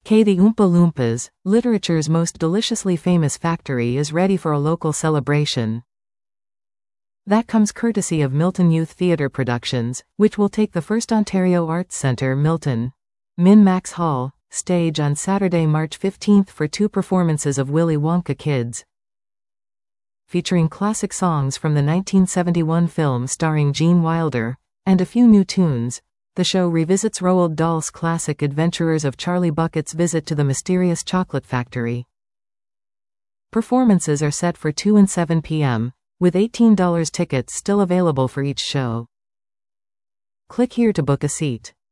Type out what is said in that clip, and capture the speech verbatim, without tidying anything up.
K. The Oompa Loompas, literature's most deliciously famous factory, is ready for a local celebration. That comes courtesy of Milton Youth Theatre Productions, which will take the First Ontario Arts Centre, Milton Min-Max Hall, stage on Saturday, March fifteenth for two performances of Willy Wonka Kids. Featuring classic songs from the nineteen seventy-one film starring Gene Wilder, and a few new tunes, the show revisits Roald Dahl's classic adventurers of Charlie Bucket's visit to the mysterious chocolate factory. Performances are set for two and seven p m, with eighteen dollars tickets still available for each show. Click here to book a seat.